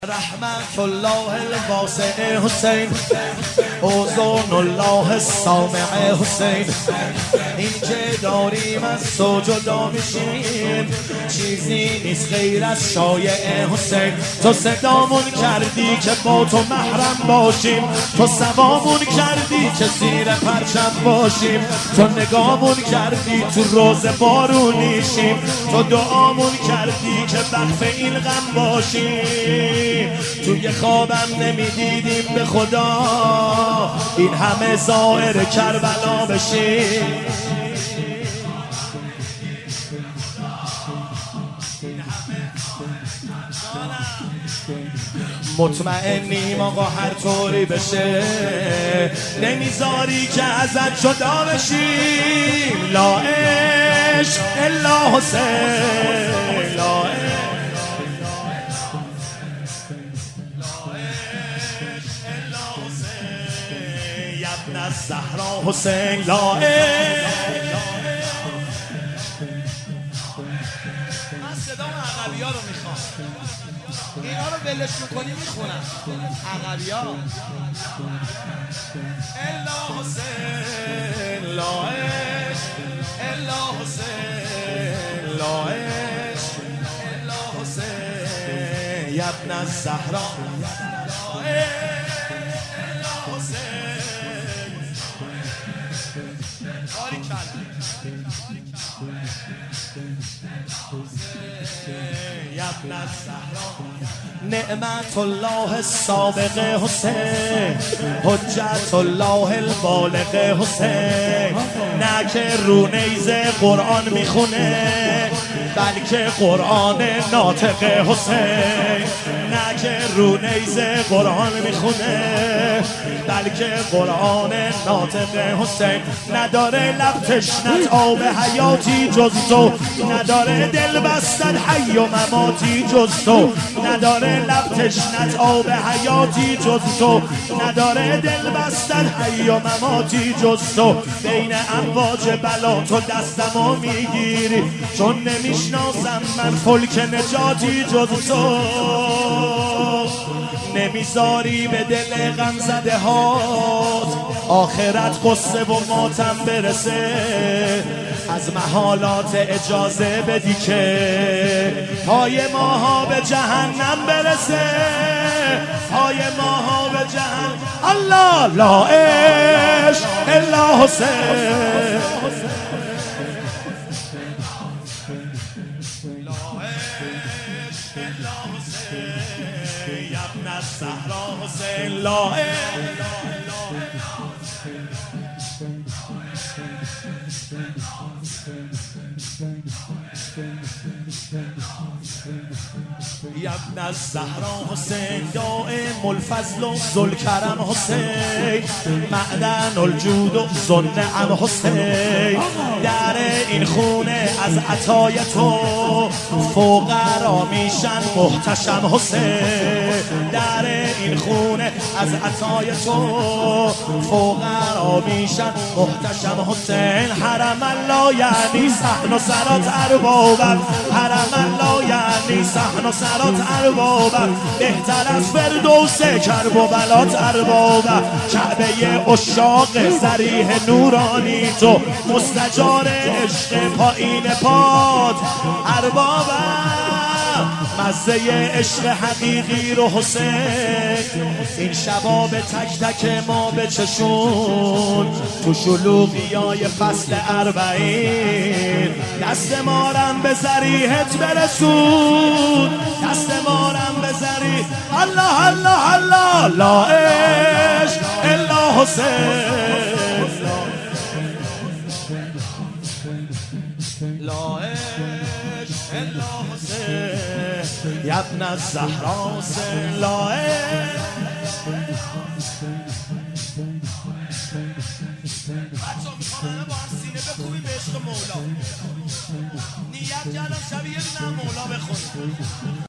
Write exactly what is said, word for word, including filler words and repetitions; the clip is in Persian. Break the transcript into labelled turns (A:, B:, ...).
A: رحمت الله الواسع حسین، اوزون الله السامع حسین. این که داریم از تو جدا میشیم چیزی نیست غیر از شایع حسین. تو صدامون کردی که با تو محرم باشیم، تو سوامون کردی که زیر پرچم باشیم، تو نگامون کردی تو روز بارونیشیم، تو دعامون کردی که وقف این غم باشیم. توی خوابم نمیدیدیم به خدا این همه زائر کربلا بشیم. مطمئنیم آقا هر طوری بشه نمیذاری که ازت جدا بشیم. لا عشق الا حسین، لا ابن الزهرا حسین، لا من صدام عقبی ها رو میخوام، اینا رو بلش میکنی میخونم. عقبی ها الا حسین، لا الا حسین، لا الا حسین ابن الزهرا، نعمت الله السابق حسین، حجت الله البالغ حسین. نه که رو نیزه قرآن میخونه بلکه قرآن ناطق حسین، نه که رو نیزه قرآن میخونه بلکه قرآن ناطق حسین. نداره لب تشنت آب حیاتی جز تو، نداره دل بستن حی و مماتی جز تو، نداره لب تشنت آب حیاتی جز تو، نداره دل بستن حی و مماتی جز تو. بین امواج بلا تو دستمو میگیری چون نمیشناسم من فلک نجاتی جز تو. نمیذاری به دل غم زده هات آخرت قصه و ماتم برسه، از محالات اجازه بدی که پای ماها به جهنم برسه، پای ماها به جهنم. الله لا عشق الا حسین، ابن الزهرا حسین، لا ابن الزهرا حسین، دائم الفضل و ذوالکرم حسین، معدن الجود و ذوالنعم حسین. در این خونه از عطای تو فقرا میشن محتشم حسین، در این خونه از عطای تو فقرا میشن محتشم حسین. حرم الله یعنی صحن و سرات اربابم، حرم الله یعنی صحن و سرات اربابم، بهتر از فردوس کرب و بلات اربابم. کعبه عشاق ضریح نورانی تو، مستجار عشق پایین پاد اربابم. مزه عشق حقیقی رو حسین این شبا به تک تک ما بچشون، تو شلوغیای فصل اربعین دست مارم به ضریحت برسون، دست مارم به ضریح. الله الله الله، لا عشق الا حسین، لا عشق الا حسین ابن الزهرا حسین، لا بچه میخوانه با هم سینه بکوبیم به عشق مولا، نیت کردم شبیه نه مولا بخونیم.